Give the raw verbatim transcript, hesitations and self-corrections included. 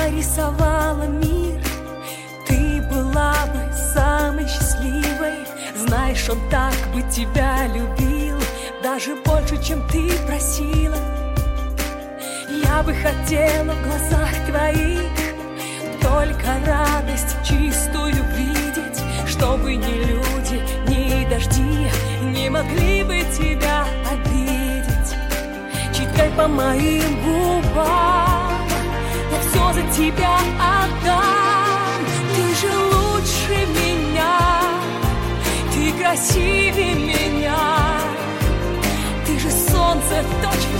нарисовала мир, ты была бы самой счастливой. Знаешь, он так бы тебя любил, даже больше, чем ты просила. Я бы хотела в глазах твоих только радость чистую видеть, чтобы ни люди, ни дожди не могли бы тебя обидеть. Читай по моим губам, я все за тебя отдам. Ты же лучше меня, ты красивее меня, ты же солнце, точка